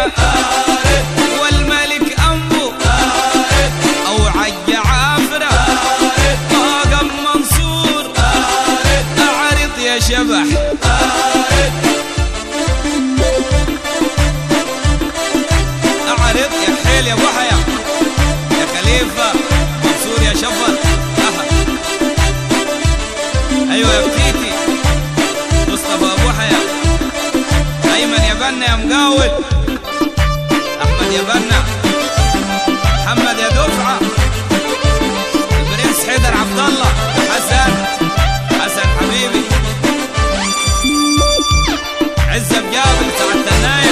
والملك أمبو أو عج عافرة طاقم منصور أعرض يا شبح أعرض يا حيل يا بحيا يا خليفة منصور يا شفر أيوة يا بتيتي مصطفى أبو حيا أيمن يا بنا يا مقاول أحمد يا بنا محمد يا دفعة البرنس حيدر عبد الله حسن حبيبي عزة بجابل سعادة النايب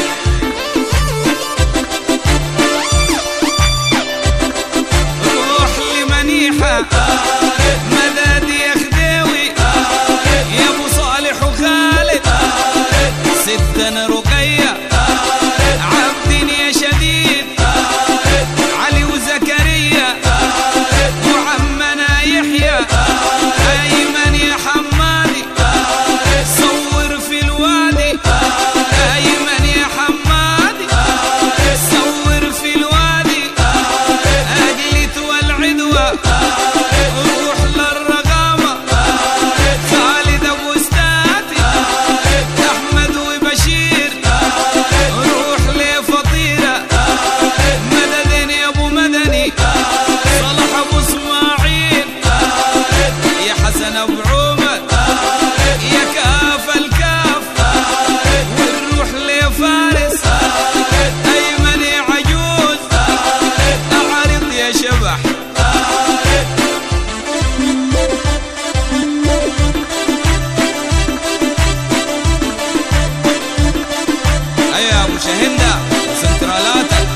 روح لمنيحة مدد يا خديوي يا ابو صالح وخالد ستنا رقية عبد يا شديد علي وزكريا وعمنا يحيى ايمن يا حمادي صور في الوادي ايمن يا حمادي صور في الوادي اجلت والعدوى روح للرقامة خالد ابو استاتي احمد وبشير روح لفطيرة مدد يا ابو مدني صلح ابو اسماعيل يا حسن ابو عمر يا كاف الكاف ونروح لفارس ايمن يا عجوز اعرض يا شبح ايوه يا ابو شهندة وسنترالاتك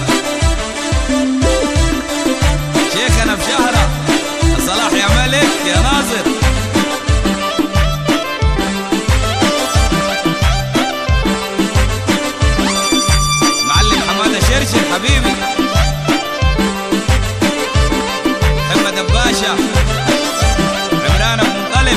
شيخنا بشهرة صلاح يا ملك يا ناصر معلم حمادة شرشر حبيبي محمد الباشا عمران ابو مطلب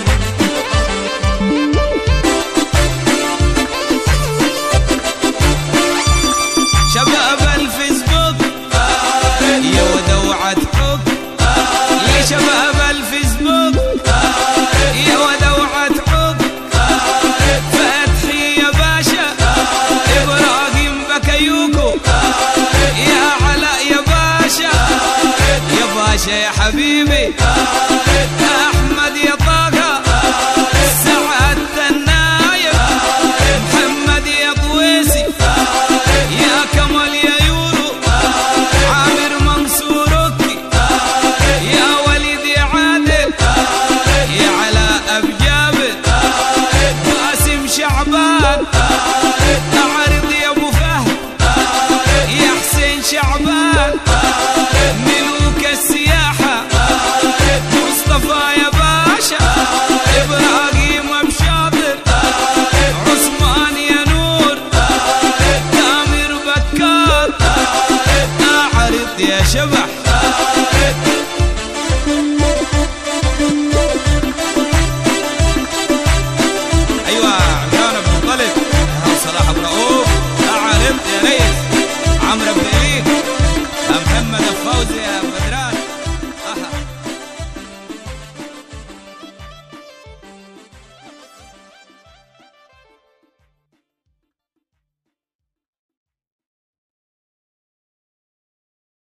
شباب الفيسبوك يا ودوعة حب يا شباب الفيسبوك يا ودوعة حب فتحي يا باشا إبراهيم بكيوكو يا علاء يا باشا يا حبيبي أحمد يا طاقة سعادة النايب محمد يا طويسي يا كمال يا يورو عامر منصورك يا وليد يا عادل يا علاء بجابر قاسم شعبان أعرض يا ابو فهد يا حسين شعبان ملوك السياحة مصطفى يا باشا إبراهيم بشاطر عثمان يا نور تامر بكار أعرض يا شباب